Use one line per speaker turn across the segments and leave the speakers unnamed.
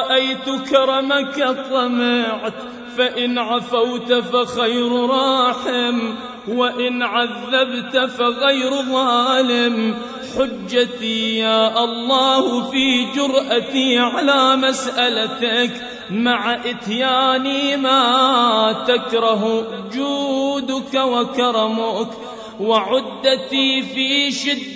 رأيت كرمك طمعت، فإن عفوت فخير راحم، وإن عذبت فغير ظالم. حجتي يا الله في جرأتي على مسألتك، مع إتياني ما تكره جودك وكرمك، وعدتي في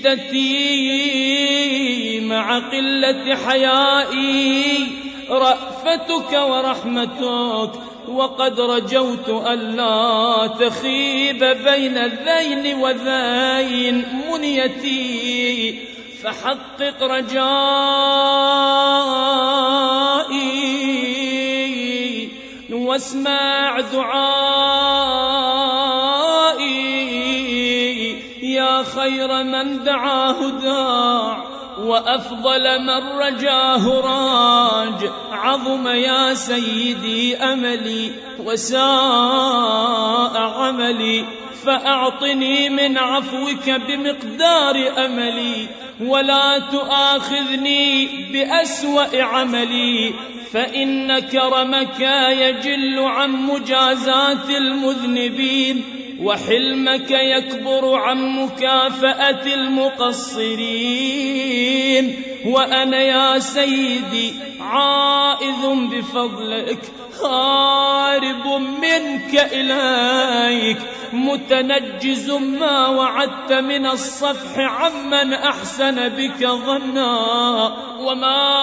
شدتي مع قلة حيائي رأفتك ورحمتك. وقد رجوت ألا تخيب بين الذين وذين منيتي، فحقق رجائي واسمع دعائي. يا خير من دعاه داع، وأفضل من رجاه راج. عظم يا سيدي أملي وساء عملي، فأعطني من عفوك بمقدار أملي، ولا تؤاخذني بأسوأ عملي، فإن كرمك يجل عن مجازات المذنبين، وحلمك يكبر عن مكافأة المقصرين. وأنا يا سيدي عائذ بفضلك، هارب منك إليك، متنجز ما وعدت من الصفح عمن أحسن بك ظنا. وما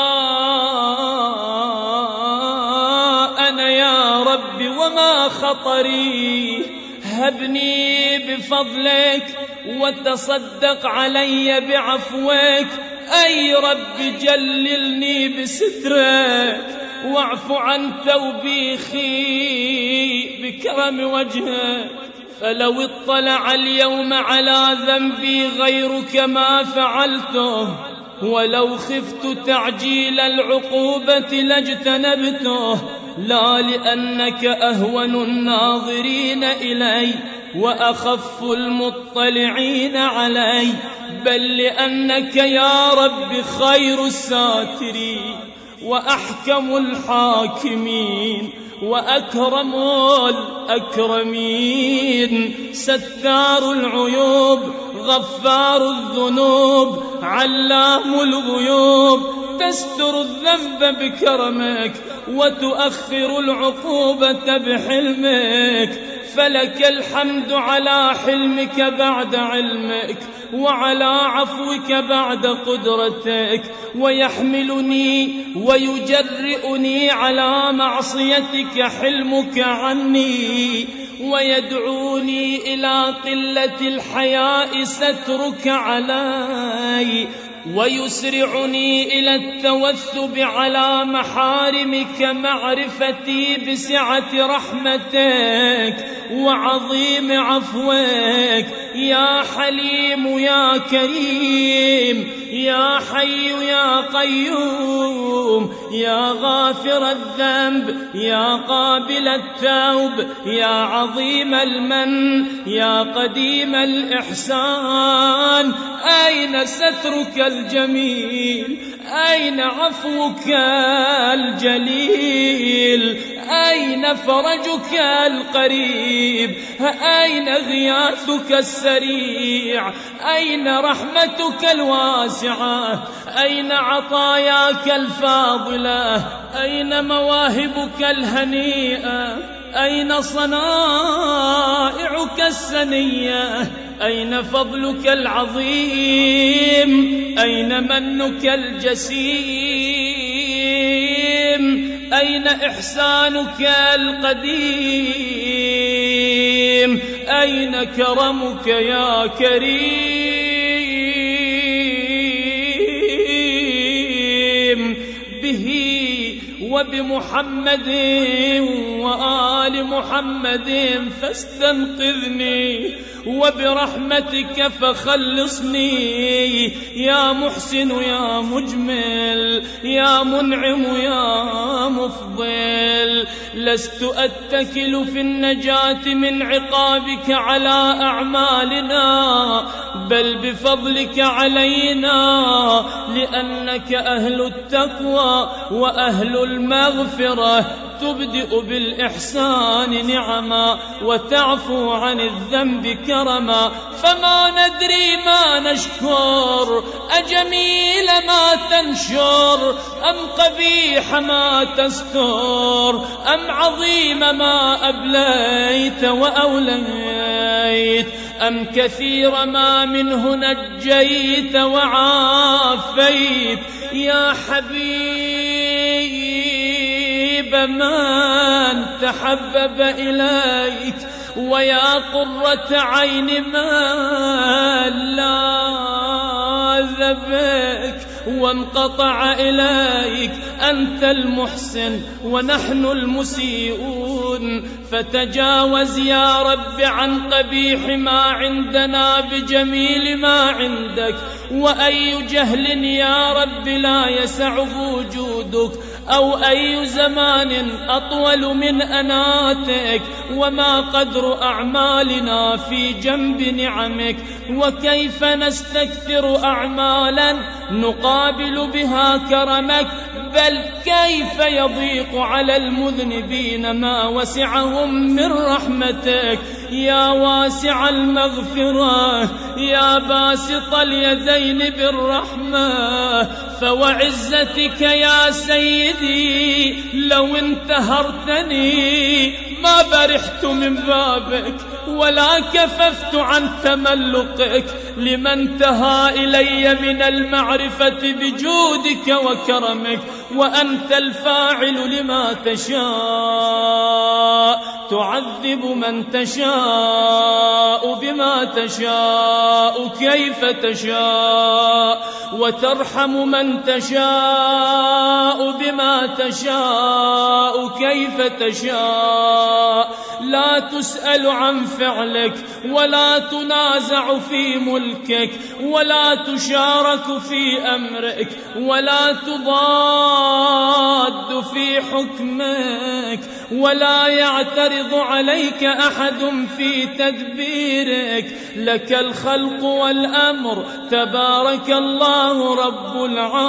أنا يا رب وما خطري، هبني بفضلك وتصدق علي بعفوك. أي رب جللني بسترك، واعف عن توبيخي بكرم وجهك. فلو اطلع اليوم على ذنبي غيرك ما فعلته، ولو خفت تعجيل العقوبة لاجتنبته، لا لأنك أهون الناظرين إلي وأخف المطلعين علي، بل لأنك يا رب خير الساترين وأحكم الحاكمين وأكرم الأكرمين. ستار العيوب، غفار الذنوب، علام الغيوب، تستر الذنب بكرمك وتؤخر العقوبة بحلمك. فلك الحمد على حلمك بعد علمك، وعلى عفوك بعد قدرتك، ويحملني ويجرئني على معصيتك حلمك عني، ويدعوني إلى قلة الحياء سترك علي، ويسرعني إلى التوثب على محارمك معرفتي بسعة رحمتك وعظيم عفوك. يا حليم يا كريم، يا حي يا قيوم، يا غافر الذنب، يا قابل التوب، يا عظيم المن، يا قديم الإحسان. أين سترك الجميل؟ أين عفوك الجليل؟ أين فرجك القريب؟ أين غياثك السريع؟ أين رحمتك الواسعة؟ أين عطاياك الفاضلة؟ أين مواهبك الهنيئة؟ أين صنائعك السنية؟ أين فضلك العظيم؟ أين منك الجسيم؟ أين إحسانك القديم؟ أين كرمك يا كريم؟ به وبمحمد وآل محمد فاستنقذني، وبرحمتك فخلصني. يا محسن يا مجمل، يا منعم يا مفضل، لست أتكل في النجاة من عقابك على أعمالنا، بل بفضلك علينا، لأنك أهل التقوى وأهل المغفرة، تبدئ بالإحسان نعما وتعفو عن الذنب كرما. فما ندري ما نشكر، أجميل ما تنشر أم قبيح ما تستر، أم عظيم ما أبليت وأوليت، أم كثير ما منه نجيت وعافيت. يا حبيب من تحبب إليك، ويا قرة عين من لاذ بك وانقطع إليك. أنت المحسن ونحن المسيئون، فتجاوز يا رب عن قبيح ما عندنا بجميل ما عندك. وأي جهل يا رب لا يسعه وجودك، أو أي زمان أطول من أناتك، وما قدر أعمالنا في جنب نعمك. وكيف نستكثر أعمالا نقابل بها كرمك، بل كيف يضيق على المذنبين ما وسعهم من رحمتك. يا واسع المغفرة، يا باسط اليدين بالرحمة، فوعزتك يا سيدي لو انتهرتني ما برحت من بابك ولا كففت عن تملقك، لمن انتهى إلي من المعرفة بجودك وكرمك. وأنت الفاعل لما تشاء، تعذب من تشاء بما تشاء كيف تشاء، وترحم من تشاء بما تشاء كيف تشاء. لا تسأل عن فعلك، ولا تنازع في ملكك، ولا تشارك في أمرك، ولا تضاد في حكمك، ولا يعترض عليك أحد في تدبيرك. لك الخلق والأمر، تبارك الله رب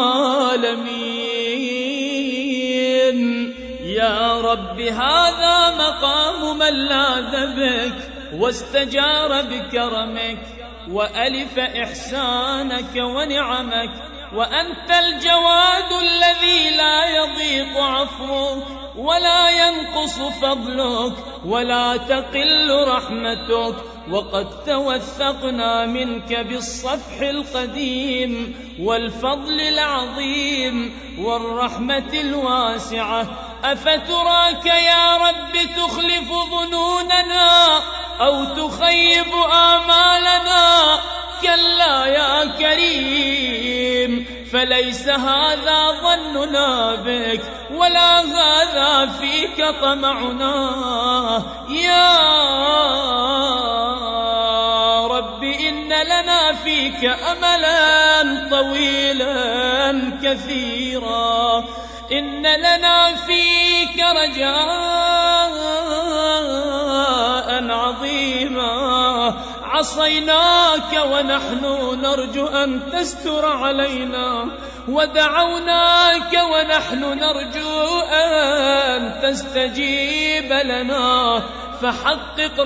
العالمين. يا رب هذا مقام من لاذ بك واستجار بكرمك، وألف إحسانك ونعمك. وأنت الجواد الذي لا يضيق عفوك، ولا ينقص فضلك، ولا تقل رحمتك. وقد توثقنا منك بالصفح القديم والفضل العظيم والرحمة الواسعة. أفتراك يا رب تخلف ظنوننا أو تخيب آمالنا؟ كلا يا كريم، فليس هذا ظننا بك، ولا هذا فيك طمعنا. يا رب إن لنا فيك أملا طويلا كثيرا، إن لنا فيك رجاء عظيما. عصيناك ونحن نرجو أن تستر علينا، ودعوناك ونحن نرجو أن تستجيب لنا. فحقق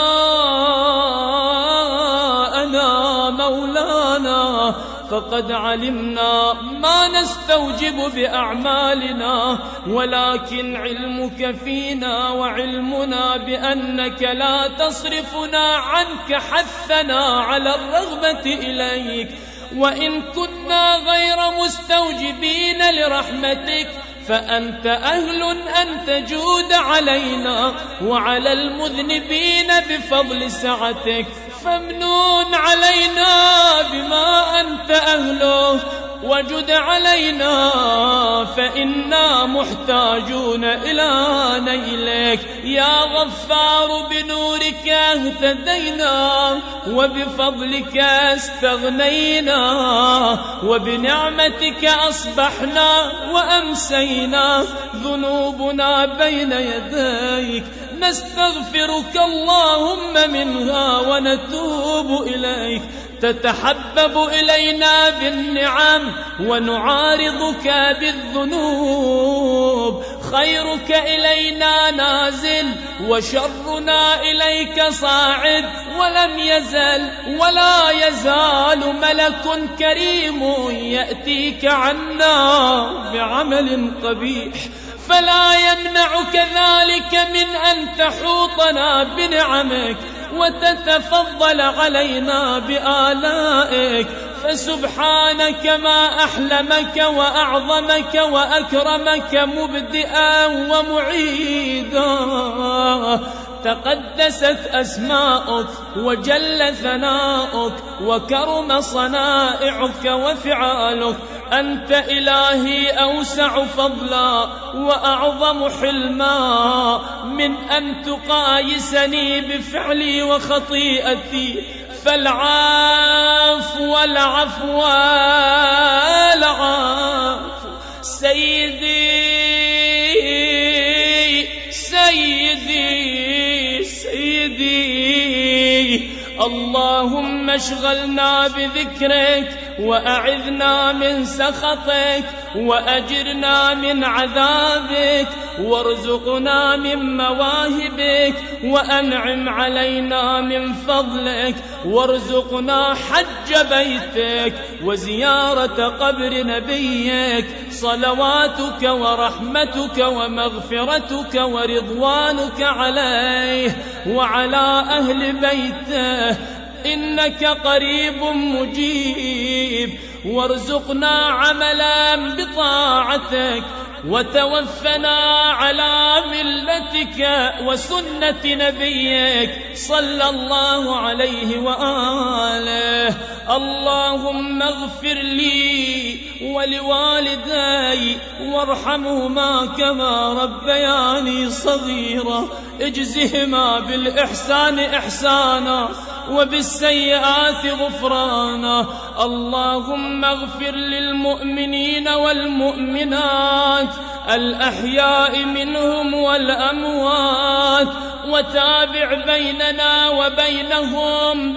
رجاءنا مولانا، فقد علمنا ما نستوجب بأعمالنا، ولكن علمك فينا وعلمنا بأنك لا تصرفنا عنك حثنا على الرغبة إليك. وإن كنا غير مستوجبين لرحمتك فأنت أهل أن تجود علينا وعلى المذنبين بفضل سعتك. فامنون علينا بما أنت أهله، وجد علينا فإنا محتاجون إلى نيلك. يا غفار بنورك اهتدينا وبفضلك استغنينا وبنعمتك أصبحنا وأمسينا ذنوبنا بين يديك نستغفرك اللهم منها ونتوب إليك. تتحبب إلينا بالنعم ونعارضك بالذنوب. خيرك إلينا نازل وشرنا إليك صاعد ولم يزل ولا يزال ملك كريم يأتيك عنا بعمل قبيح فلا يمنعك ذلك من أن تحوطنا بنعمك وتتفضل علينا بآلائك. فسبحانك ما أحلمك وأعظمك وأكرمك مبدئا ومعيدا. تقدست أسماؤك وجل ثناؤك وكرم صنائعك وفعالك. أنت إلهي أوسع فضلا وأعظم حلما من أن تقايسني بفعلي وخطيئتي. فالعفو والعفو والعفو سيدي سيدي سيدي. اللهم اشغلنا بذكرك وأعذنا من سخطك وأجرنا من عذابك وارزقنا من مواهبك وأنعم علينا من فضلك وارزقنا حج بيتك وزيارة قبر نبيك. صلواتك ورحمتك ومغفرتك ورضوانك عليه وعلى أهل بيته إنك قريب مجيب. وارزقنا عملا بطاعتك وتوفنا على ملتك وسنة نبيك صلى الله عليه وآله. اللهم اغفر لي ولوالدي وارحمهما كما ربياني صغيرا. اجزهما بالإحسان إحسانا وبالسيئات غفرانا. اللهم اغفر للمؤمنين والمؤمنات الأحياء منهم والأموات وتابع بيننا وبينهم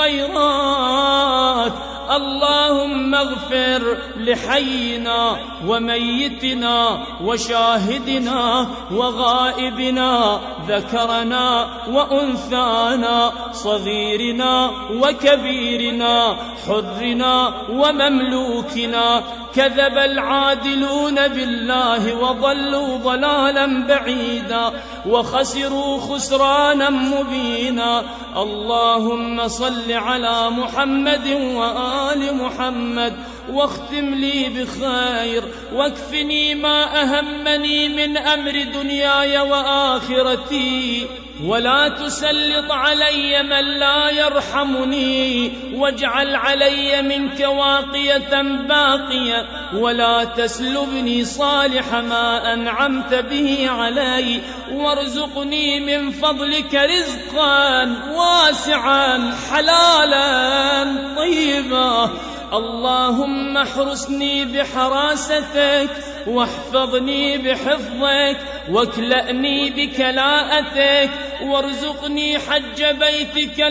بالخيرات. اللهم اغفر لحينا وميتنا وشاهدنا وغائبنا ذكرنا وأنثانا صغيرنا وكبيرنا حرنا ومملوكنا. كذب العادلون بالله وضلوا ضلالا بعيدا وخسروا خسرانا مبينا. اللهم صل على محمد وآل محمد واختم لي بخير واكفني ما أهمني من أمر دنياي وآخرتي ولا تسلط علي من لا يرحمني. واجعل علي منك واقية باقية ولا تسلبني صالح ما أنعمت به علي. وارزقني من فضلك رزقا واسعا حلالا طيبا. اللهم احرسني بحراستك واحفظني بحفظك واكلأني بكلاءتك. وارزقني حج بيتك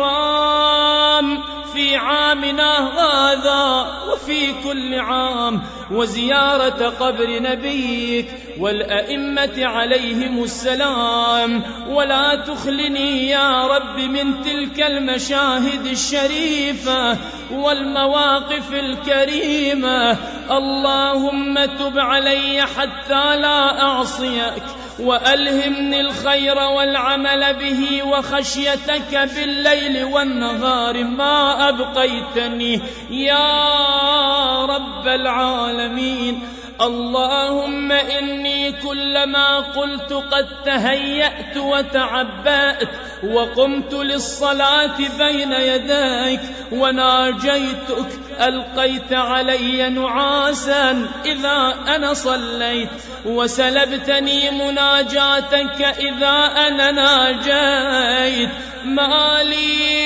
الحرام في عامنا هذا وفي كل عام وزيارة قبر نبيك والأئمة عليهم السلام. ولا تخلني يا رب من تلك المشاهد الشريفة والمواقف الكريمة. اللهم تب علي حتى لا أعصيك وألهمني الخير والعمل به وخشيتك بالليل والنهار ما أبقيتني يا رب العالمين. اللهم إني كلما قلت قد تهيأت وتعبأت وقمت للصلاة بين يديك وناجيتك ألقيت علي نعاسا إذا أنا صليت وسلبتني مناجاتك إذا أنا ناجيت. مالي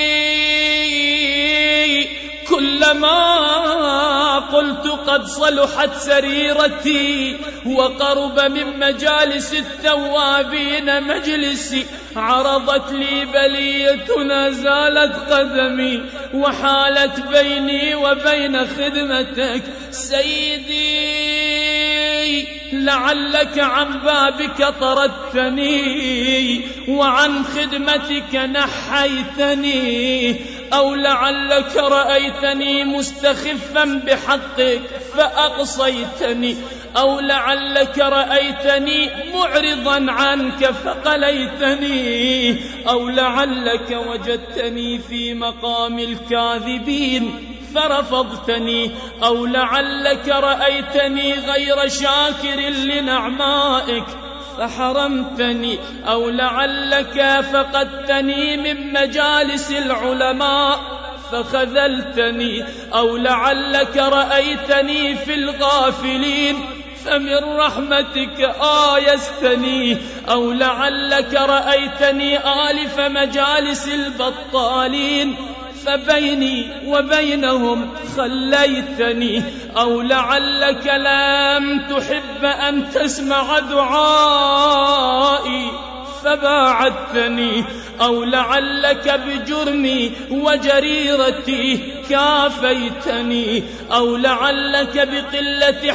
كلما قلت قد صلحت سريرتي وقرب من مجالس التوابين مجلسي عرضت لي بلية نزالت قدمي وحالت بيني وبين خدمتك. سيدي لعلك عن بابك طردتني وعن خدمتك نحيتني، أو لعلك رأيتني مستخفا بحقك فأقصيتني، أو لعلك رأيتني معرضا عنك فقليتني، أو لعلك وجدتني في مقام الكاذبين فرفضتني، أو لعلك رأيتني غير شاكر لنعمائك فحرمتني، أو لعلك فقدتني من مجالس العلماء فخذلتني، أو لعلك رأيتني في الغافلين فمن رحمتك آيستني، أو لعلك رأيتني آلف مجالس البطالين فبيني وبينهم خليتني، أو لعلك لم تحب أن تسمع دعائي فباعدتني، أو لعلك بجرمي وجريرتي كافيتني، أو لعلك بقلة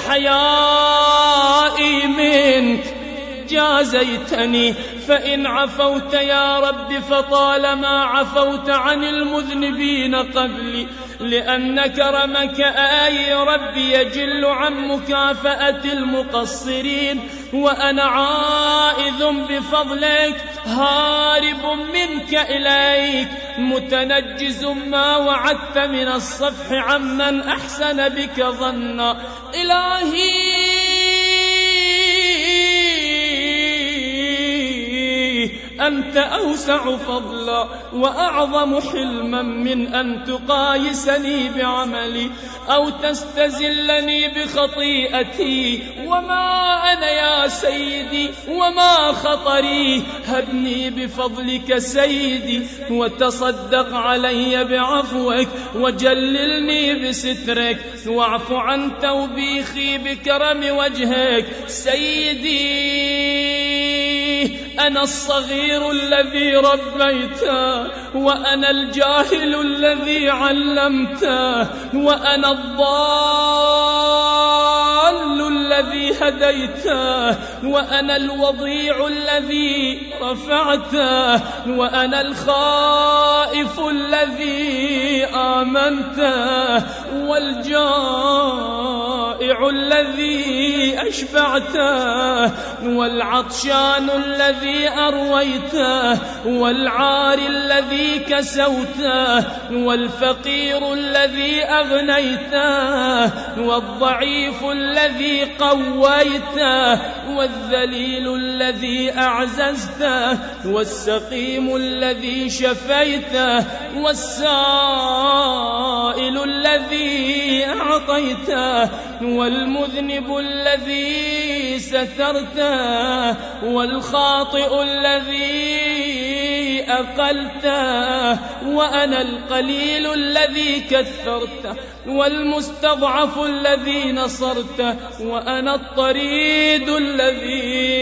حيائي منك جازيتني. فإن عفوت يا رب فطالما عفوت عن المذنبين قبلي، لأن كرمك آي رب يجل عن مكافأة المقصرين، وأنا عائذ بفضلك هارب منك إليك متنجز ما وعدت من الصفح عمن أحسن بك ظنا. إلهي أنت أوسع فضلا وأعظم حلما من أن تقايسني بعملي أو تستزلني بخطيئتي. وما أنا يا سيدي وما خطري، هبني بفضلك سيدي وتصدق علي بعفوك وجللني بسترك، واعف عن توبيخي بكرم وجهك. سيدي أنا الصغير الذي ربيته، وأنا الجاهل الذي علمته، وأنا الضال الذي هديته، وأنا الوضيع الذي رفعته، وأنا الخائف الذي آمنته، والجائع الذي أشبعته، والعطشان الذي أرويته، والعار الذي كسوته، والفقير الذي أغنيته، والضعيف الذي قويته، والذليل الذي أعززته، والسقيم الذي شفيته، والسائل الذي أعطيته، والمذنب الذي سترته، والخاطئ الذي أقلته، وأنا القليل الذي كثرته، والمستضعف الذي نصرته، وأنا الطريد الذي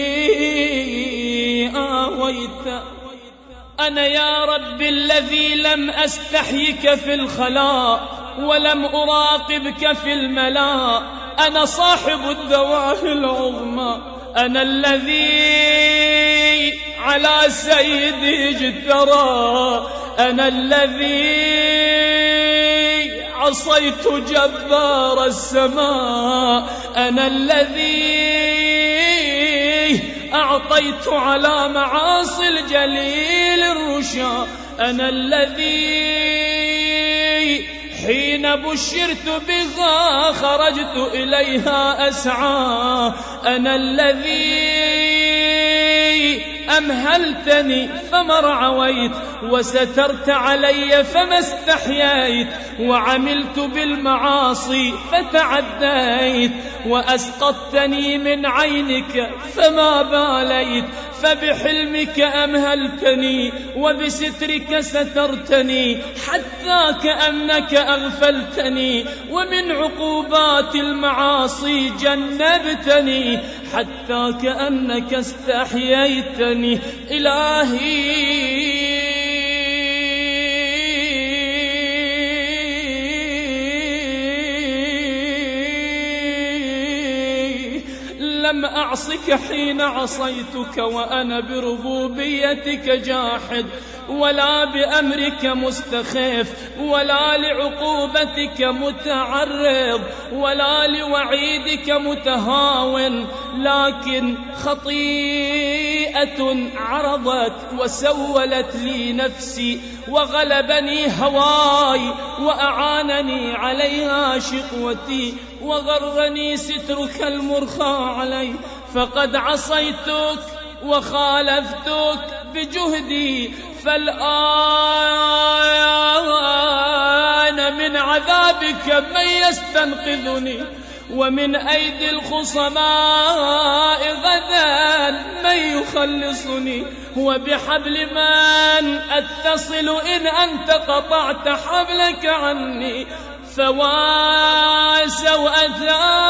آويته. أنا يا رب الذي لم أستحيك في الخلاء ولم أراقبك في الملاء، أنا صاحب الدواهي العظمى، أنا الذي على سيدي اجترى، أنا الذي عصيت جبار السماء، أنا الذي أعطيت على معاصي الجليل الرشا، أنا الذي حين بشرت بها خرجت إليها أسعى. أنا الذي أمهلتني فما رعويت، وسترت علي فما استحييت، وعملت بالمعاصي فتعديت، وأسقطتني من عينك فما باليت، فبحلمك أمهلتني وبسترك سترتني، حتى كأنك أغفلتني، ومن عقوبات المعاصي جنبتني، حتى كأنك استحييتني. إلهي لم أعصك حين عصيتك وأنا بربوبيتك جاحد، ولا بأمرك مستخف، ولا لعقوبتك متعرض، ولا لوعيدك متهاون، لكن خطيئة عرضت وسولت لي نفسي، وغلبني هواي، وأعانني عليها شقوتي، وغرني سترك المرخى علي، فقد عصيتك وخالفتك بجهدي، فالآن من عذابك من يستنقذني، ومن أيدي الخصماء غدا من يخلصني، وبحبل من أتصل إن أنت قطعت حبلك عني، فوا سوءتا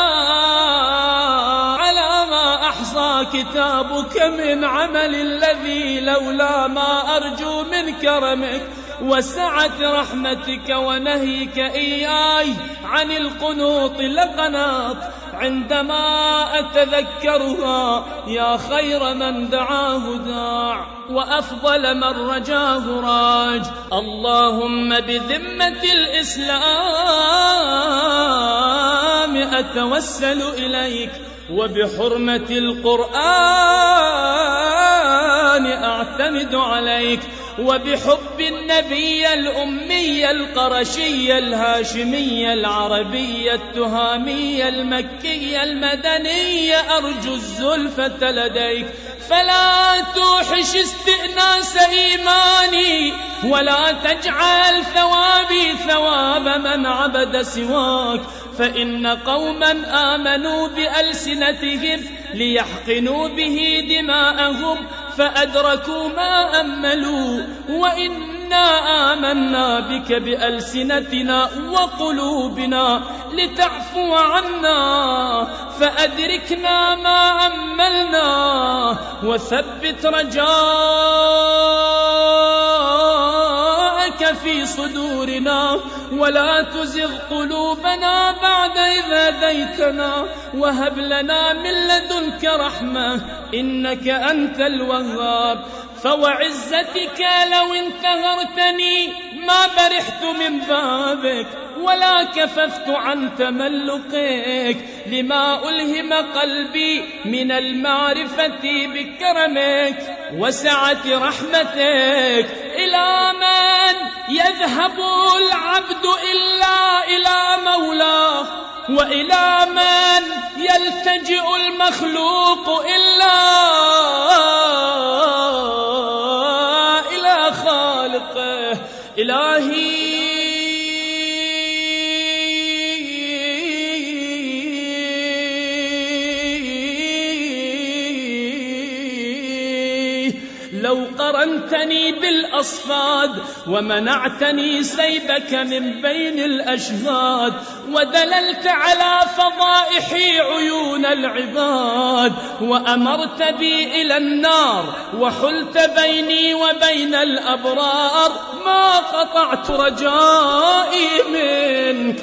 على ما أحصى كتابك من عمل الذي لولا ما أرجو من كرمك وسعة رحمتك ونهيك إياي عن القنوط لقناط، عندما أتذكرها يا خير من دعاه داع وأفضل من رجاه راج. اللهم بذمة الإسلام أتوسل إليك، وبحرمة القرآن أعتمد عليك، وبحب النبي الأمي القرشي الهاشمي العربي التهامي المكي المدني أرجو الزلفة لديك، فلا توحش استئناس إيماني، ولا تجعل ثوابي ثواب من عبد سواك، فإن قوما آمنوا بألسنتهم ليحقنوا به دماءهم فأدركوا ما أملوا، وإنا آمنا بك بألسنتنا وقلوبنا لتعفو عنا، فأدركنا ما أملنا، وثبت رجاءك في صدورنا، ولا تزغ قلوبنا بعد إذ هديتنا، وهب لنا من لدنك رحمة إنك أنت الوهاب. فوعزتك لو انتهرتني ما برحت من بابك، ولا كففت عن تملقك، لما ألهم قلبي من المعرفة بكرمك وسعة رحمتك. إلى من يذهب العبد إلا إلى مولاه، وإلى من يلتجئ المخلوق إلا إلى خالقه. إلهي لو قرنتني بالأصفاد ومنعتني سيبك من بين الأشهاد، ودللت على فضائح عيون العباد، وأمرت بي إلى النار وحلت بيني وبين الأبرار، ما قطعت رجائي منك،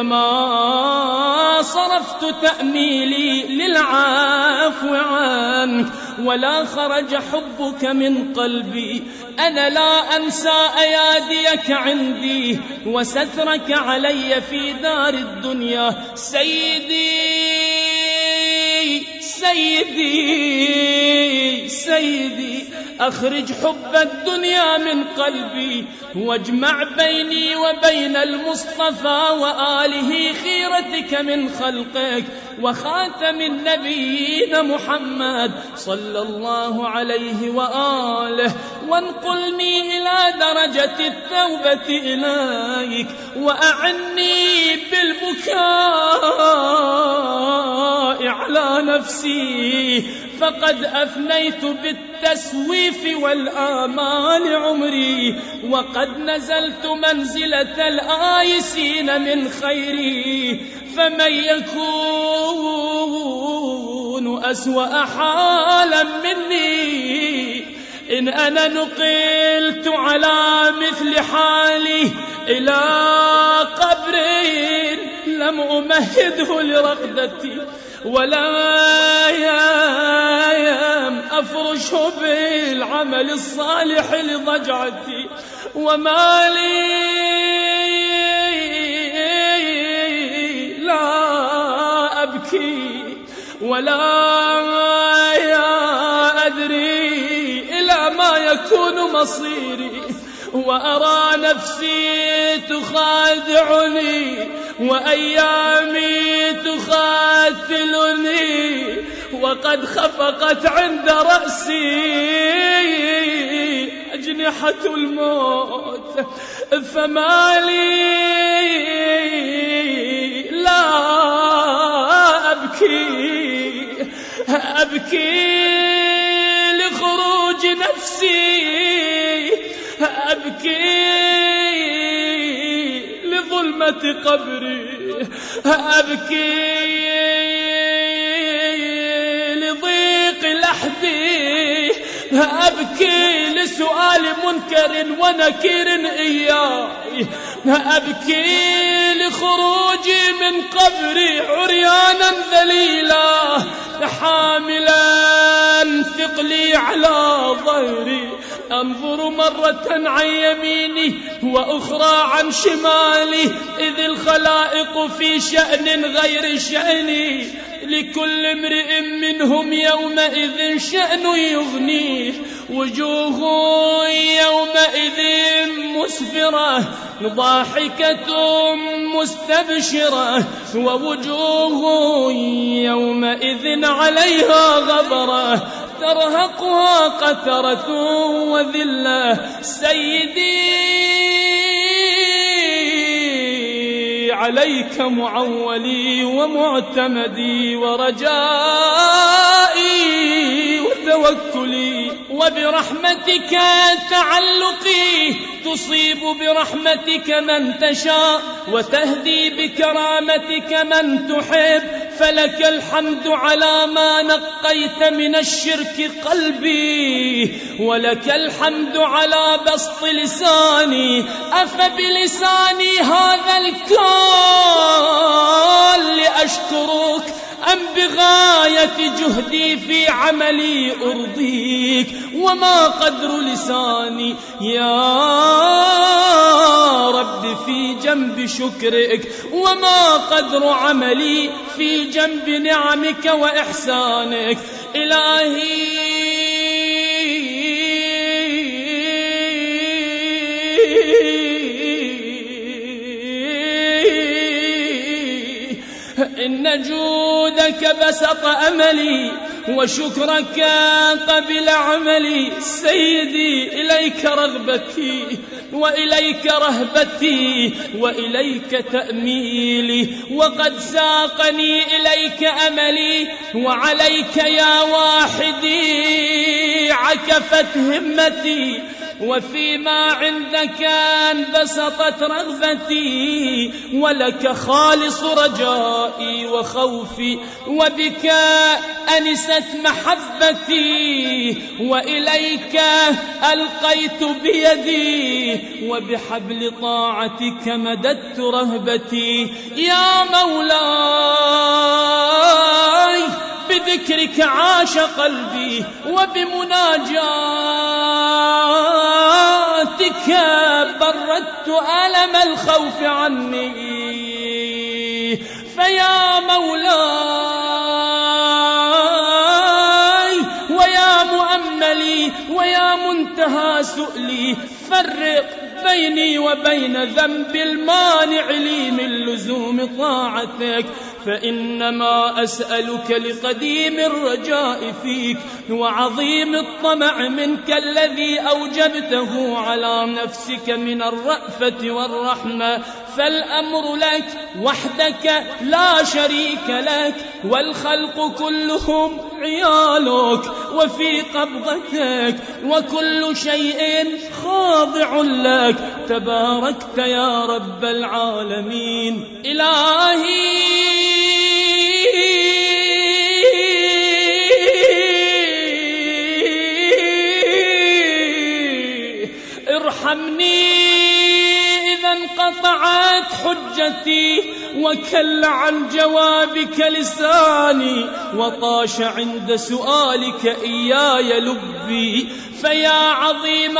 وما صرفت تأميلي للعفو عنك، ولا خرج حبك من قلبي. أنا لا أنسى أياديك عندي وسترك علي في دار الدنيا. سيدي سيدي سيدي أخرج حب الدنيا من قلبي واجمع بيني وبين المصطفى وآله خيرتك من خلقك وخاتم النبيين محمد صلى الله عليه وآله، وانقلني إلى درجة التوبة إليك، وأعني بالبكاء على نفسي، فقد أفنيت بالتسويف والآمال عمري، وقد نزلت منزلة الآيسين من خيري، فمن يكون أسوأ حالا مني إن أنا نقلت على مثل حالي إلى قبر لم أمهده لرقدتي ولا أفرشه بالعمل الصالح لضجعتي، وما لي لا أبكي ولا أدري إلى ما يكون مصيري، وأرى نفسي تخادعني وأيامي تخاذلني، وقد خفقت عند رأسي أجنحة الموت، فما لي لا أبكي لخروج نفسي، أبكي لظلمة قبري، أبكي لضيق لحدي، أبكي لسؤال منكر ونكير إياي، أبكي لخروجي من قبري عريانا ذليلا حاملا ثقلي على ظهري، أنظر مرة عن يميني وأخرى عن شمالي، إذ الخلائق في شأن غير شأني، لكل امرئ منهم يومئذ شأن يغنيه، وجوه يومئذ مسفرة ضاحكة مستبشرة، ووجوه يومئذ عليها غبرة ترهقها قترة وذلة. سيدي عليك معولي ومعتمدي ورجائي وتوكلي، وبرحمتك تعلقي، تصيب برحمتك من تشاء وتهدي بكرامتك من تحب، فلك الحمد على ما نقيت من الشرك قلبي، ولك الحمد على بسط لساني، أفبلساني هذا الكال لأشكرك أم بغاية جهدي في عملي أرضيك؟ وما قدر لساني يا رب في جنب شكرك، وما قدر عملي في جنب نعمك وإحسانك. إلهي إن جودك بسط أملي وشكرك قبل عملي. سيدي إليك رغبتي وإليك رهبتي وإليك تأميلي، وقد ساقني إليك أملي، وعليك يا واحدي عكفت همتي، وفيما عندك انبسطت رغبتي، ولك خالص رجائي وخوفي، وبك أنست محبتي، وإليك ألقيت بيدي، وبحبل طاعتك مددت رهبتي. يا مولاي بذكرك عاش قلبي، وبمناجاتك بردت ألم الخوف عني، فيا مولاي ويا مؤمن ويا منتهى سؤلي فرق بيني وبين ذنب المانع لي من لزوم طاعتك، فإنما أسألك لقديم الرجاء فيك وعظيم الطمع منك الذي أوجبته على نفسك من الرأفة والرحمة، فالأمر لك وحدك لا شريك لك، والخلق كلهم عيالك وفي قبضتك، وكل شيء خاضع لك، تباركت يا رب العالمين. إلهي ارحمني إذا انقطعت حجتي وكل عن جوابك لساني، وطاش عند سؤالك إياي لبي، فيا عظيم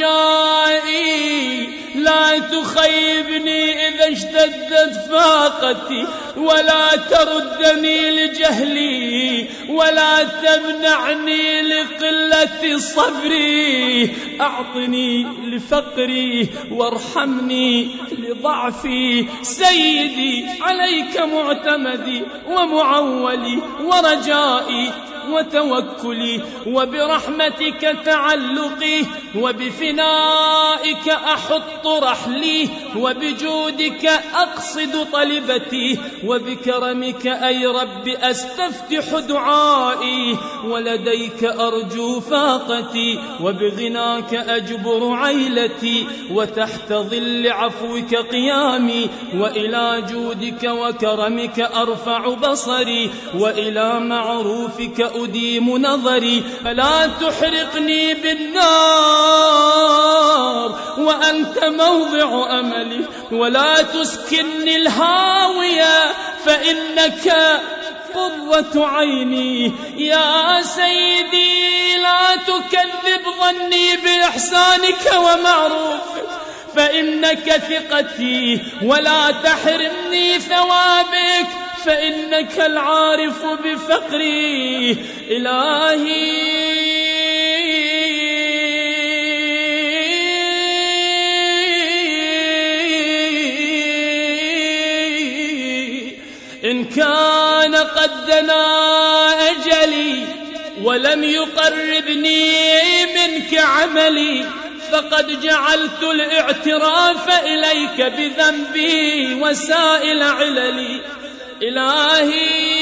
رجائي لا تخيبني إذا اشتدت فاقتي، ولا تردني لجهلي، ولا تمنعني لقلة صبري، أعطني لفقري وارحمني لضعفي. سيدي عليك معتمدي ومعولي ورجائي وتوكلي، وبرحمتك تعلقي، وبفنائك أحط رحلي، وبجودك أقصد طلبتي، وبكرمك أي رب أستفتح دعائي، ولديك أرجو فاقتي، وبغناك أجبر عيلتي، وتحت ظل عفوك قيامي، وإلى جودك وكرمك أرفع بصري، وإلى معروفك أديم نظري، فلا تحرقني بالنار وأنت موضع أملي، ولا تسكنني الهاوية فإنك قرة عيني. يا سيدي لا تكذب ظني بإحسانك ومعروفك فإنك ثقتي، ولا تحرمني ثوابك فإنك العارف بفقري. إلهي إن كان قد دنا أجلي ولم يقربني منك عملي، فقد جعلت الاعتراف إليك بذنبي وسائل عللي. إلهي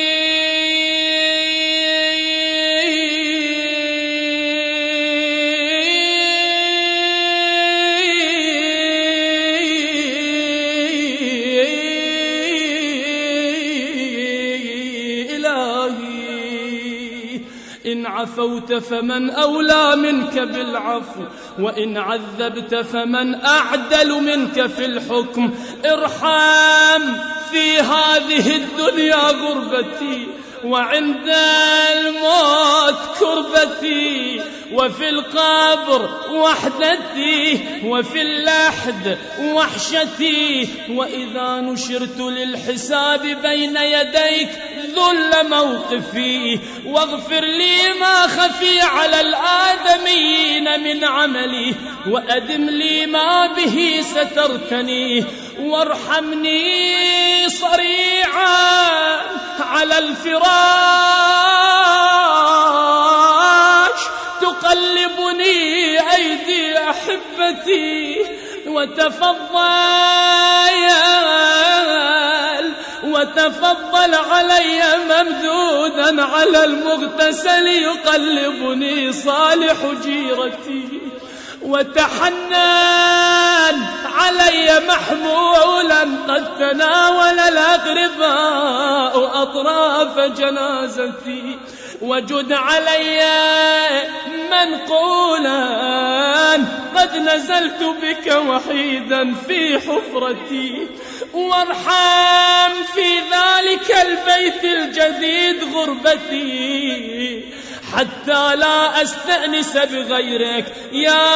إن عفوت فمن أولى منك بالعفو، وإن عذبت فمن أعدل منك في الحكم. ارحم في هذه الدنيا غربتي، وعند الموت كربتي، وفي القبر وحدتي، وفي اللحد وحشتي، وإذا نشرت للحساب بين يديك ذل موقفي. واغفر لي ما خفي على الآدميين من عملي، وأدم لي ما به سترتني، وارحمني صريعا على الفراش تقلبني أيدي أحبتي، وتفضل علي ممدودا على المغتسل يقلبني صالح جيرتي، وتحنن علي محمولا قد تناول الأغرباء أطراف جنازتي، وجد علي منقولا قد نزلت بك وحيدا في حفرتي، وارحم في ذلك البيت الجديد غربتي حتى لا أستأنس بغيرك. يا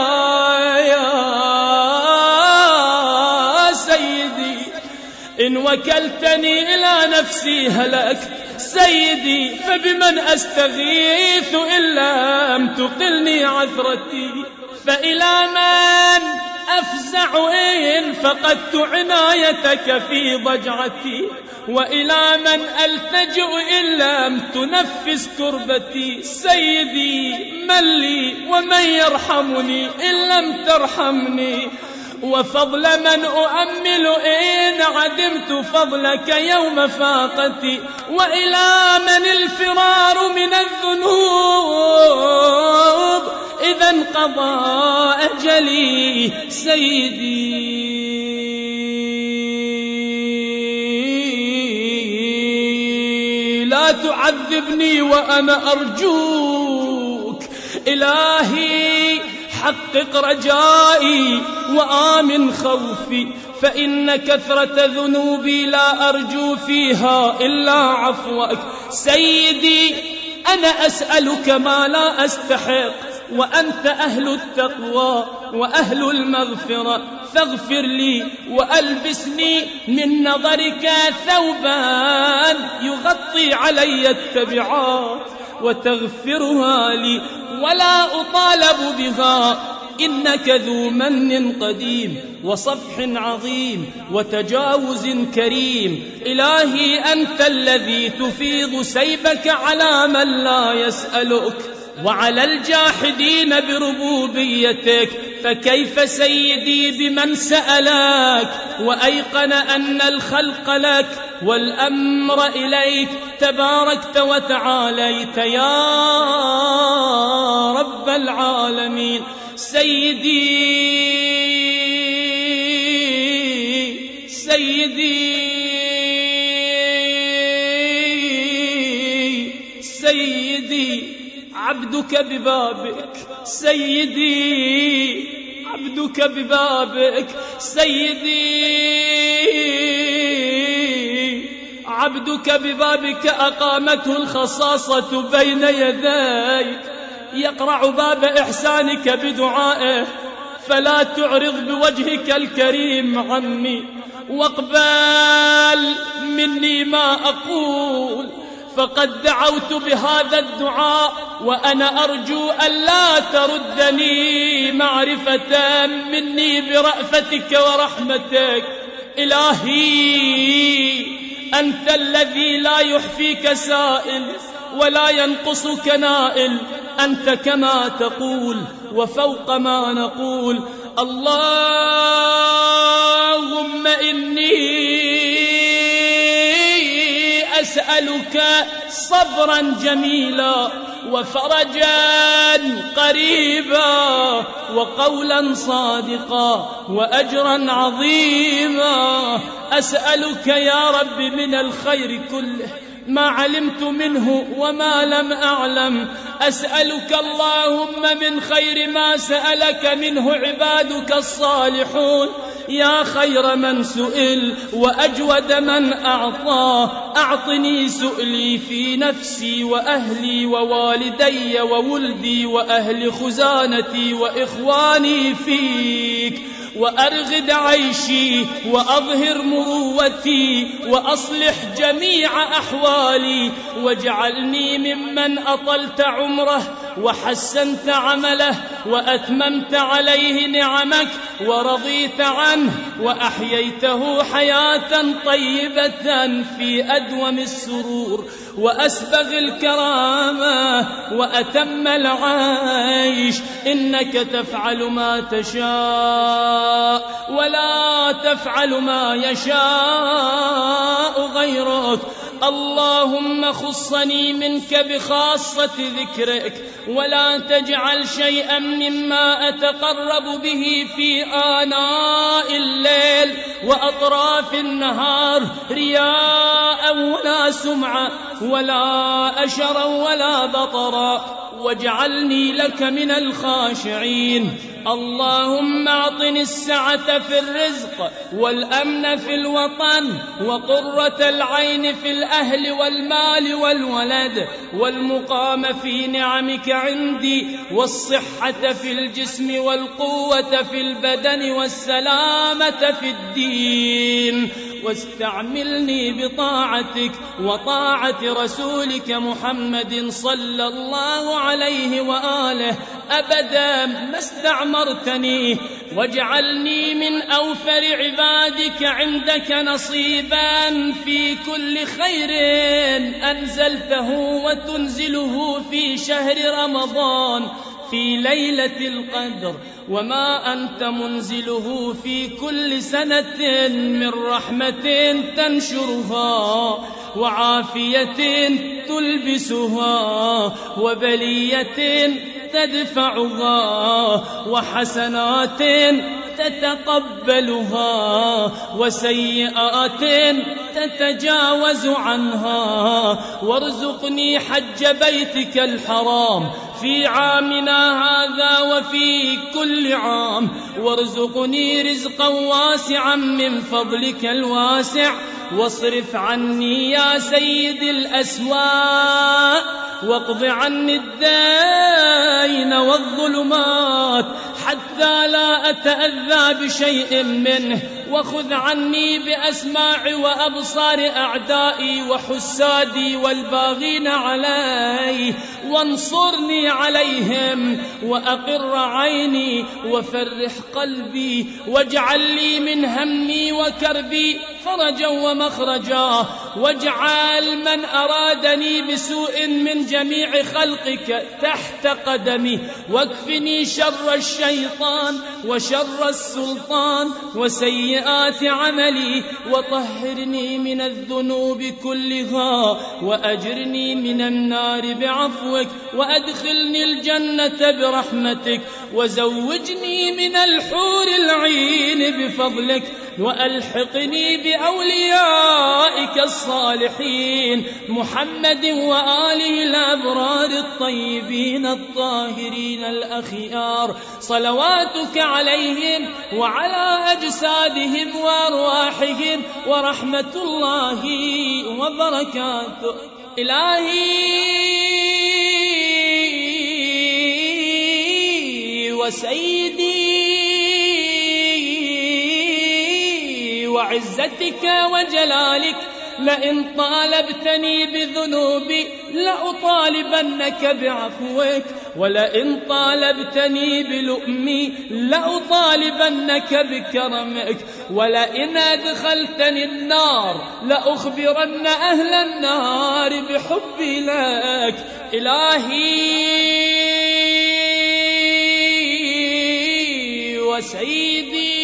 سيدي إن وكلتني إلى نفسي هلكت. سيدي فبمن أستغيث إن لم تقلني عثرتي؟ فإلى من أفزع إن فقدت عنايتك في ضجعتي؟ وإلى من ألتجئ إن لم تنفس كربتي؟ سيدي من لي ومن يرحمني إن لم ترحمني؟ وفضل من أؤمل إن عدمت فضلك يوم فاقتي؟ وإلى من الفرار من الذنوب إذا انقضى أجلي؟ سيدي لا تعذبني وأنا أرجوك. إلهي حقق رجائي وآمن خوفي، فإن كثرة ذنوبي لا أرجو فيها إلا عفوك. سيدي أنا أسألك ما لا أستحق، وأنت أهل التقوى وأهل المغفرة، فاغفر لي وألبسني من نظرك ثوبان يغطي علي التبعات وتغفرها لي ولا أطالب بها، إنك ذو من قديم وصفح عظيم وتجاوز كريم. إلهي أنت الذي تفيض سيبك على من لا يسألك وعلى الجاحدين بربوبيتك، فكيف سيدي بمن سألك وأيقن أن الخلق لك والأمر إليك تباركت وتعاليت يا رب العالمين؟ سيدي سيدي سيدي عبدك ببابك، سيدي عبدك ببابك، سيدي عبدك ببابك أقامته الخصاصة بين يديك، يقرع باب إحسانك بدعائه، فلا تعرض بوجهك الكريم عني، واقبل مني ما أقول، فقد دعوت بهذا الدعاء وأنا أرجو أن لا تردني معرفة مني برأفتك ورحمتك. إلهي أنت الذي لا يحفيك سائل ولا ينقصك نائل، أنت كما تقول وفوق ما نقول. اللهم إني أسألك صبرا جميلا وفرجا قريبا وقولا صادقا وأجرا عظيما. أسألك يا رب من الخير كله ما علمت منه وما لم أعلم. أسألك اللهم من خير ما سألك منه عبادك الصالحون، يا خير من سئل وأجود من أعطى. أعطني سؤلي في نفسي وأهلي ووالدي وولدي وأهل خزانتي وإخواني فيك، وأرغد عيشي وأظهر مروتي وأصلح جميع أحوالي، واجعلني ممن أطلت عمره وحسنت عمله وأتممت عليه نعمك ورضيت عنه وأحييته حياة طيبة في أدوم السرور وأسبغ الكرامة وأتم العيش. إنك تفعل ما تشاء ولا تفعل ما يشاء غيرك. اللهم خصني منك بخاصة ذكرك، ولا تجعل شيئا مما أتقرب به في آناء الليل وأطراف النهار رياء ولا سمعة ولا أشرا ولا بطرا، واجعلني لك من الخاشعين. اللهم أعطني السعة في الرزق والأمن في الوطن وقرة العين في الأهل والمال والولد والمقام في نعمك عندي والصحة في الجسم والقوة في البدن والسلامة في الدين. واستعملني بطاعتك وطاعة رسولك محمد صلى الله عليه وآله أبدا ما استعمرتني، واجعلني من أوفر عبادك عندك نصيبا في كل خير أنزلته وتنزله في شهر رمضان في ليلة القدر، وما أنت منزله في كل سنة من رحمة تنشرها وعافية تلبسها وبلية تدفعها وحسنات تتقبلها وسيئات تتجاوز عنها. وارزقني حج بيتك الحرام في عامنا هذا وفي كل عام، وارزقني رزقا واسعا من فضلك الواسع، واصرف عني يا سيد الأسواء، واقض عني الدين والظلمات حتى لا أتأذى بشيء منه، وخذ عني بأسماع وأبصار أعدائي وحسادي والباغين علي، وانصرني عليهم وأقر عيني وفرح قلبي، واجعل لي من همي وكربي فرجا ومخرجا، واجعل من أرادني بسوء من جميع خلقك تحت قدمي، واكفني شر الشيطان وشر السلطان وسيئات عملي، وطهرني من الذنوب كلها، وأجرني من النار بعفوك، وأدخلني الجنة برحمتك، وزوجني من الحور العين بفضلك، وألحقني بأوليائك الصالحين محمد وآله الأبرار الطيبين الطاهرين الأخيار، صلواتك عليهم وعلى أجسادهم وأرواحهم ورحمة الله وبركاته. إلهي وسيدي وعزتك وجلالك، لئن طالبتني بذنوبي لأطالبنك بعفوك، ولئن طالبتني بلؤمي لأطالبنك بكرمك، ولئن أدخلتني النار لأخبرن أهل النار بحبي لك. إلهي وسيدي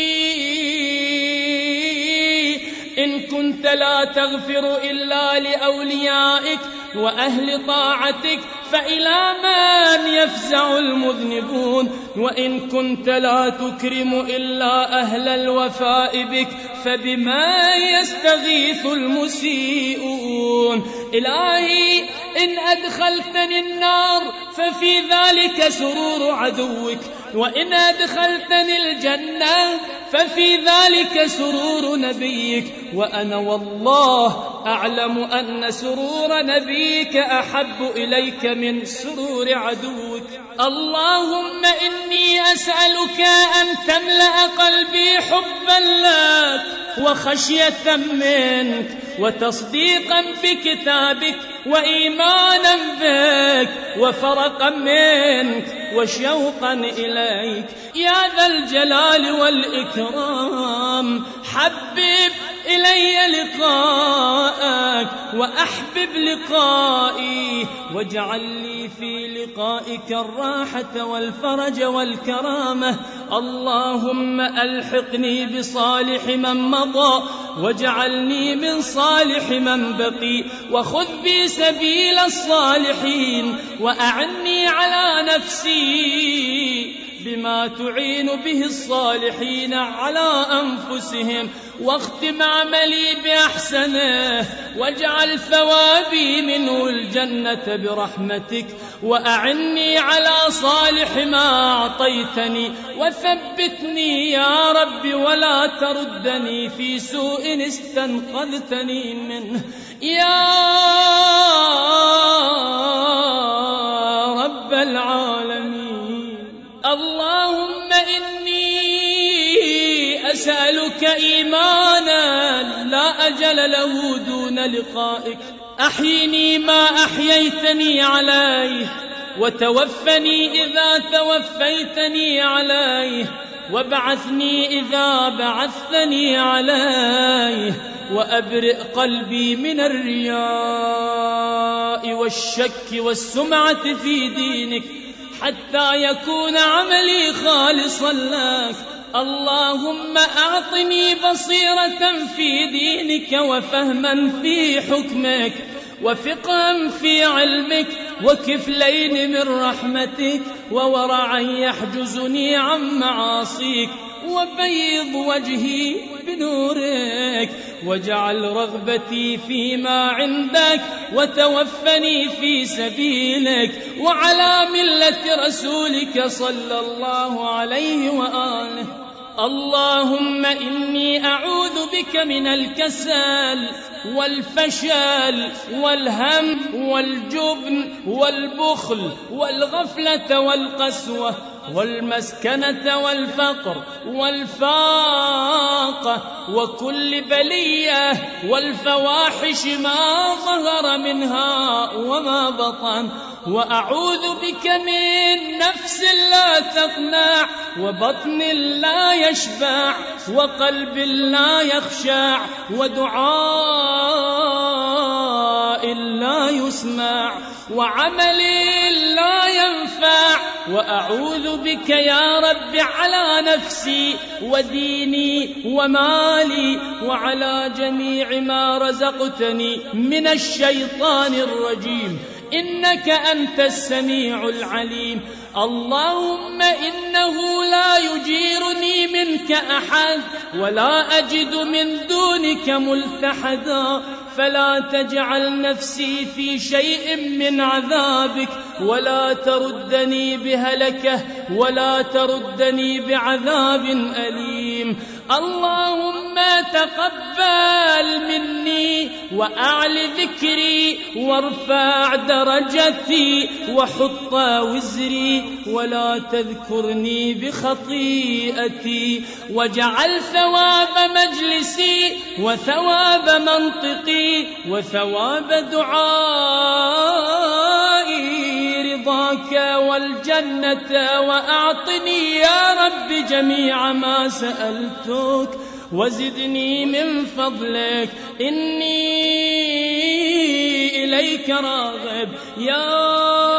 إن كنت لا تغفر إلا لأوليائك وأهل طاعتك فإلى من يفزع المذنبون، وإن كنت لا تكرم إلا أهل الوفاء بك فبما يستغيث المسيئون. إلهي إن أدخلتني النار ففي ذلك سرور عدوك، وإن أدخلتني الجنة ففي ذلك سرور نبيك، وأنا والله أعلم أن سرور نبيك أحب إليك من سرور عدوك. اللهم إني أسألك أن تملأ قلبي حبا لك وخشية منك وتصديقا بكتابك وإيمانا بك وفرقا منك وشوقا إليك يا ذا الجلال والإكرام. حبب إلي لقاءك وأحبب لقائي، واجعل لي في لقائك الراحة والفرج والكرامة. اللهم ألحقني بصالح من مضى واجعلني من صالح من بقي، وخذ بي سبيل الصالحين، وأعني على نفسي بما تعين به الصالحين على أنفسهم، واختم عملي بأحسنه، واجعل ثوابي منه الجنة برحمتك، وأعني على صالح ما أعطيتني، وثبتني يا رب ولا تردني في سوء استنقذتني منه يا رب العالمين. اللهم إني أسألك إيمانا مجال له دون لقائك. أحيني ما أحييتني عليه، وتوفني إذا توفيتني عليه، وابعثني إذا بعثتني عليه، وأبرئ قلبي من الرياء والشك والسمعة في دينك، حتى يكون عملي خالصا لك. اللهم أعطني بصيرة في دينك، وفهما في حكمك، وفقها في علمك، وكفلين من رحمتك، وورعا يحجزني عن معاصيك، وبيض وجهي بنورك، واجعل رغبتي فيما عندك، وتوفني في سبيلك وعلى ملة رسولك صلى الله عليه وآله. اللهم إني أعوذ بك من الكسل والفشل والهم والجبن والبخل والغفلة والقسوة والمسكنة والفقر والفاقة وكل بلية والفواحش ما ظهر منها وما بطن. وأعوذ بك من نفس لا تقنع، وبطن لا يشبع، وقلب لا يخشع، ودعاء لا يسمع، وعمل لا ينفع. وأعوذ بك يا رب على نفسي وديني ومالي وعلى جميع ما رزقتني من الشيطان الرجيم، إنك أنت السميع العليم. اللهم إنه لا يجيرني منك أحد، ولا أجد من دونك ملتحدا، فلا تجعل نفسي في شيء من عذابك، ولا تردني بهلكة، ولا تردني بعذاب أليم. اللهم تقبل مني وأعل ذكري، وارفع درجتي، وحط وزري، ولا تذكرني بخطيئتي، واجعل ثواب مجلسي وثواب منطقي وثواب دعائي رضاك والجنة، وأعطني يا رب جميع ما سألتك، وزدني من فضلك، إني إليك راغب يا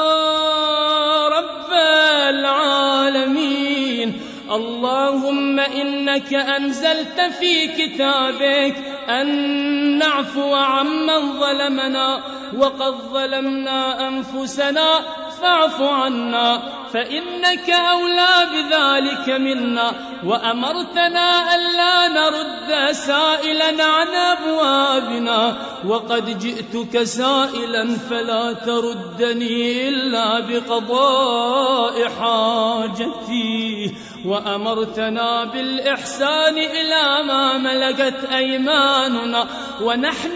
رب العالمين. اللهم إنك أنزلت في كتابك أن نعفو عمن ظلمنا، وقد ظلمنا أنفسنا، فاعف عنا فإنك أولى بذلك منا. وأمرتنا ألا نرد سائلا عن أبوابنا، وقد جئتك سائلا فلا تردني إلا بقضاء حاجتي. وأمرتنا بالإحسان إلى ما ملكت أيماننا، ونحن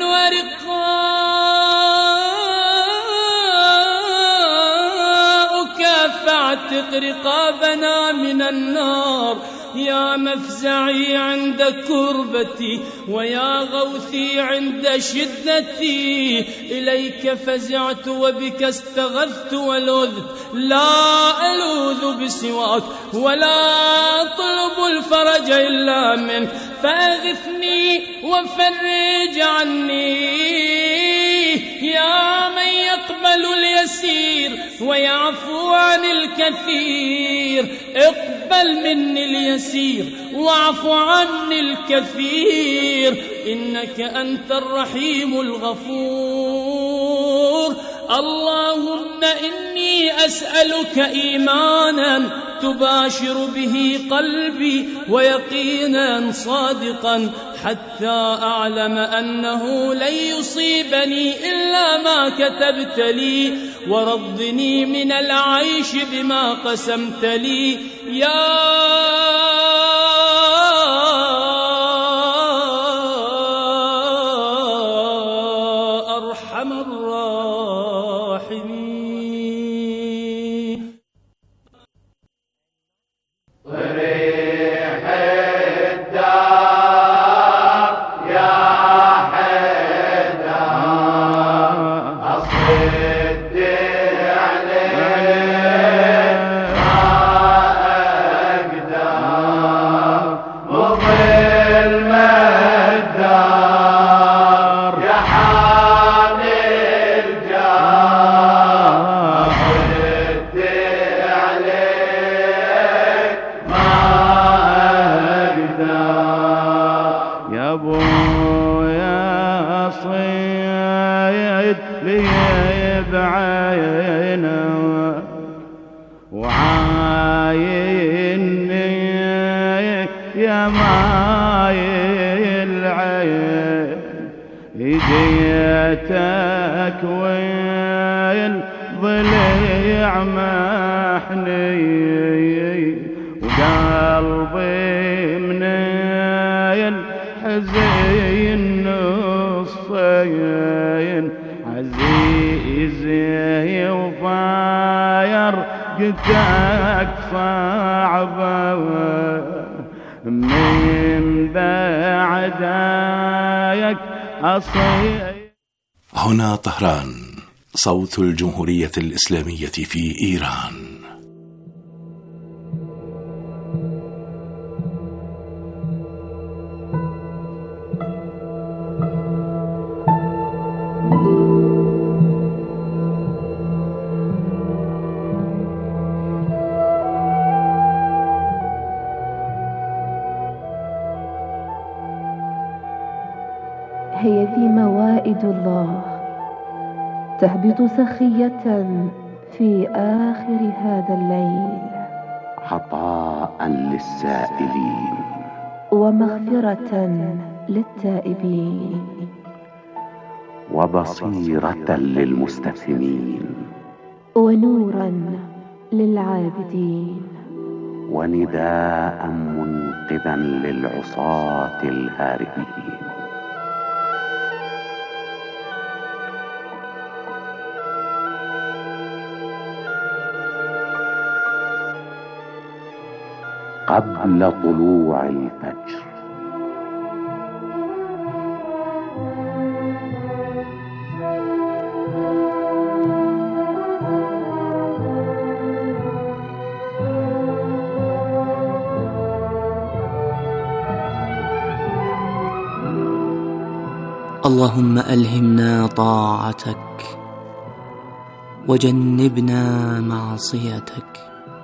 أرقاؤك فاعتق رقابنا من النار. يا مفزعي عند كربتي، ويا غوثي عند شدتي، إليك فزعت وبك استغثت ولذت، لا ألوذ بسواك ولا أطلب الفرج إلا منك، فأغثني وفرج عني يا من يقبل اليسير ويعفو عن الكثير. اقبل مني اليسير واعف عني الكثير، إنك أنت الرحيم الغفور. اللهم إني أسألك إيمانا تباشر به قلبي، ويقينا صادقا، حتى أعلم أنه لن يصيبني إلا ما كتبت لي، ورضني من العيش بما قسمت لي يا أرحم الراحمين.
وريح الدار يا حي بعينه وعايني يا ماي العين جيتك والضليع محني وقلبي من الحزين نصين عزيزي وفاير قلتك صعبة من بعدك أصير.
هنا طهران، صوت الجمهورية الإسلامية في إيران.
هي ذي موائد الله تهبط سخية في آخر هذا الليل،
عطاء للسائلين
ومغفرة للتائبين،
وبصيرة للمستفهمين،
ونورا للعابدين،
ونداء منقذا للعصاة الهاربين. قبل طلوع الفجر
اللهم ألهمنا طاعتك وجنبنا معصيتك،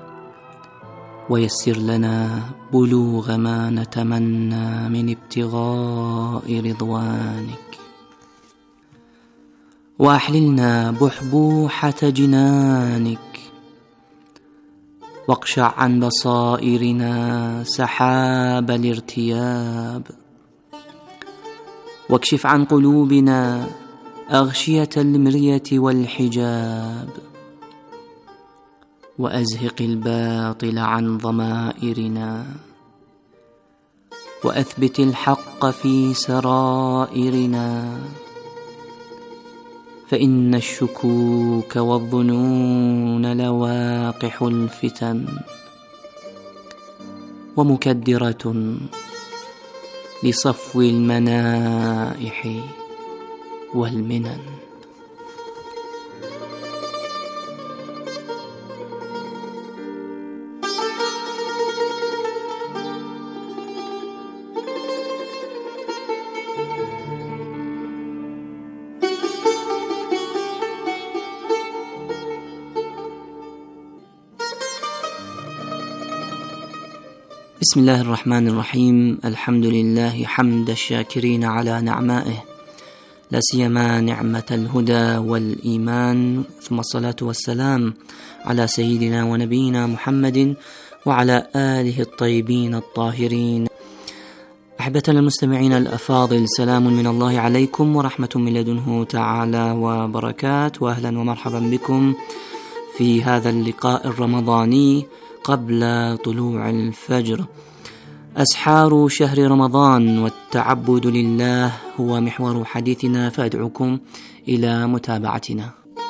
ويسر لنا بلوغ ما نتمنى من ابتغاء رضوانك، وأحللنا بحبوحة جنانك، واقشع عن بصائرنا سحاب الارتياب، واكشف عن قلوبنا أغشية المرية والحجاب، وأزهق الباطل عن ضمائرنا، وأثبت الحق في سرائرنا، فإن الشكوك والظنون لواقح الفتن، ومكدرة لصفو المنائح والمنن. بسم الله الرحمن الرحيم. الحمد لله حمد الشاكرين على نعمائه، لا سيما نعمة الهدى والإيمان، ثم الصلاة والسلام على سيدنا ونبينا محمد وعلى آله الطيبين الطاهرين. أحبتنا المستمعين الأفاضل، سلام من الله عليكم ورحمة من لدنه تعالى وبركات، وأهلا ومرحبا بكم في هذا اللقاء الرمضاني قبل طلوع الفجر. أسحار شهر رمضان والتعبد لله هو محور حديثنا، فأدعوكم إلى متابعتنا.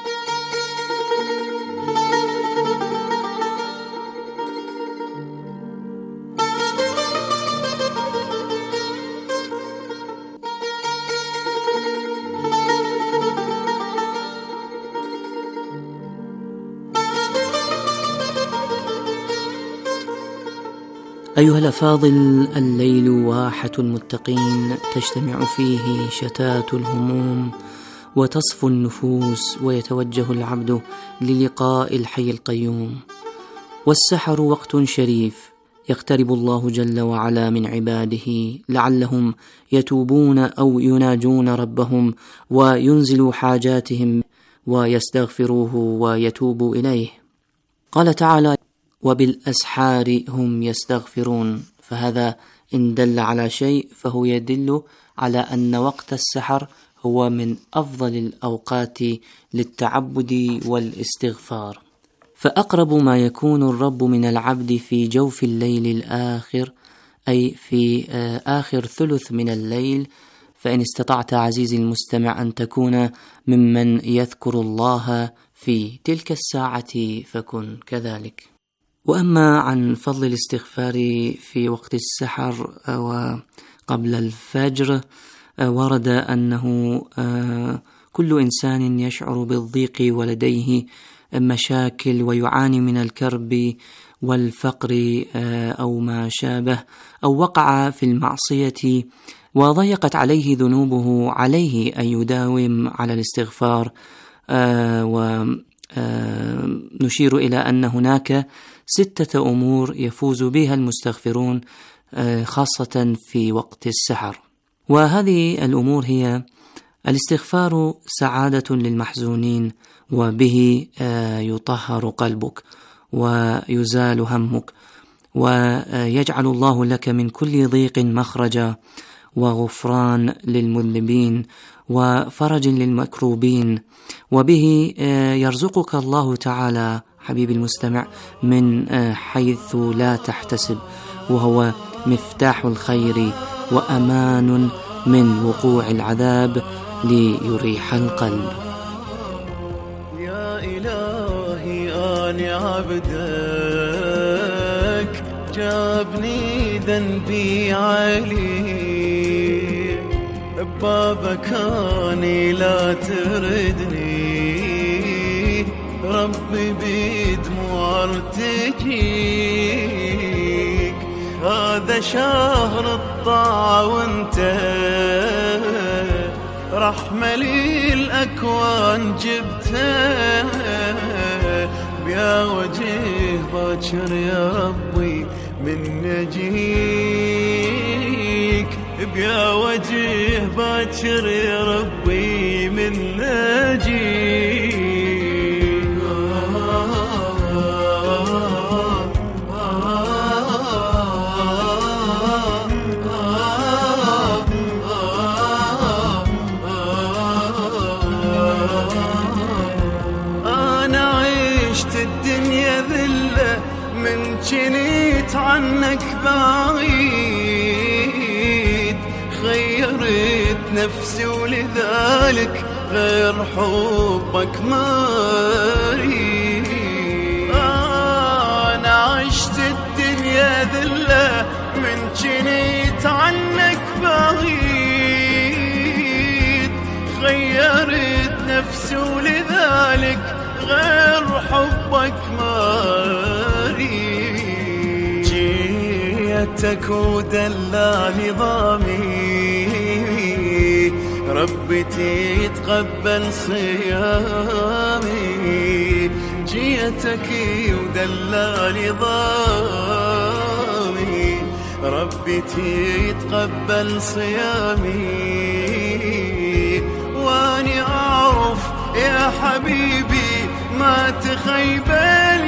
أيها الأفاضل، الليل واحة المتقين تجتمع فيه شتات الهموم وتصفو النفوس، ويتوجه العبد للقاء الحي القيوم. والسحر وقت شريف يقترب الله جل وعلا من عباده لعلهم يتوبون أو يناجون ربهم وينزلوا حاجاتهم، ويستغفروه ويتوبوا إليه. قال تعالى: وبالأسحار هم يستغفرون. فهذا إن دل على شيء فهو يدل على أن وقت السحر هو من أفضل الأوقات للتعبد والاستغفار. فأقرب ما يكون الرب من العبد في جوف الليل الآخر، أي في آخر ثلث من الليل. فإن استطعت عزيزي المستمع أن تكون ممن يذكر الله في تلك الساعة فكن كذلك. وأما عن فضل الاستغفار في وقت السحر وقبل الفجر، ورد أنه كل إنسان يشعر بالضيق ولديه مشاكل ويعاني من الكرب والفقر أو ما شابه، أو وقع في المعصية وضيقت عليه ذنوبه، عليه أن يداوم على الاستغفار. ونشير إلى أن هناك 6 أمور يفوز بها المستغفرون خاصة في وقت السحر. وهذه الأمور هي: الاستغفار سعادة للمحزونين، وبه يطهر قلبك ويزال همك، ويجعل الله لك من كل ضيق مخرجا، وغفران للمذنبين، وفرج للمكروبين. وبه يرزقك الله تعالى حبيبي المستمع من حيث لا تحتسب، وهو مفتاح الخير وأمان من وقوع العذاب ليريح القلب.
يا إلهي أنا عبدك، جابني ذنبي علي، ببابك أني لا تردني، ربي بدموع ارتجيك. هذا شهر الطاعة وانت رحمة للأكوان جبته، بيا وجه باكر يا ربي من نجيك، بيا وجه باكر يا ربي من نجيك. جنيت عنك بعيد، خيرت نفسي ولذلك غير حبك ما أريد. أنا عشت الدنيا ذلة من جنيت عنك بعيد، خيرت نفسي ولذلك غير حبك ما أريد. جيتك ودلى نظامي، ربي تتقبل صيامي. جيتك ودلى نظامي، ربي تتقبل صيامي. واني أعرف يا حبيبي ما تخيبل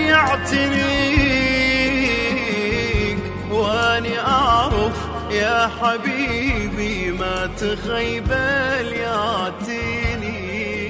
يعتنيك، واني أعرف يا حبيبي ما تخيبل يعتنيك.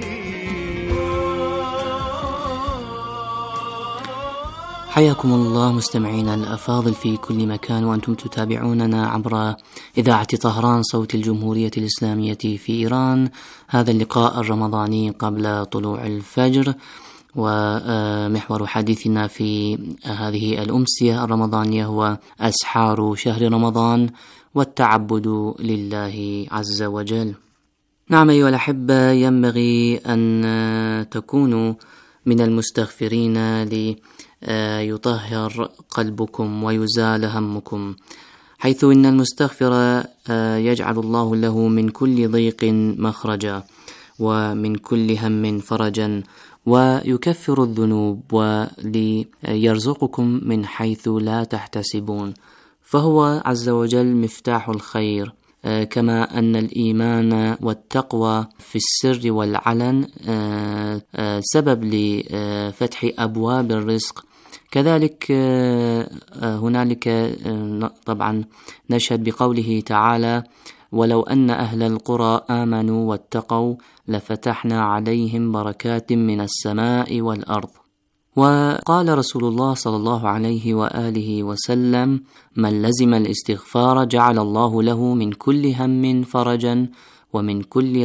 حياكم الله مستمعينا الأفاضل في كل مكان، وأنتم تتابعوننا عبر إذاعة طهران صوت الجمهورية الإسلامية في إيران. هذا اللقاء الرمضاني قبل طلوع الفجر، ومحور حديثنا في هذه الأمسية الرمضانية هو أسحار شهر رمضان والتعبد لله عز وجل. نعم أيها الأحبة، ينبغي أن تكونوا من المستغفرين ليطهر قلبكم ويزال همكم، حيث إن المستغفر يجعل الله له من كل ضيق مخرجا، ومن كل هم فرجا، ويكفر الذنوب، وليرزقكم من حيث لا تحتسبون. فهو عز وجل مفتاح الخير، كما أن الإيمان والتقوى في السر والعلن سبب لفتح أبواب الرزق. كذلك هنالك طبعا نشهد بقوله تعالى: ولو أن أهل القرى آمنوا واتقوا لفتحنا عليهم بركات من السماء والأرض. وقال رسول الله صلى الله عليه وآله وسلم: من لزم الاستغفار جعل الله له من كل هم فرجا ومن كل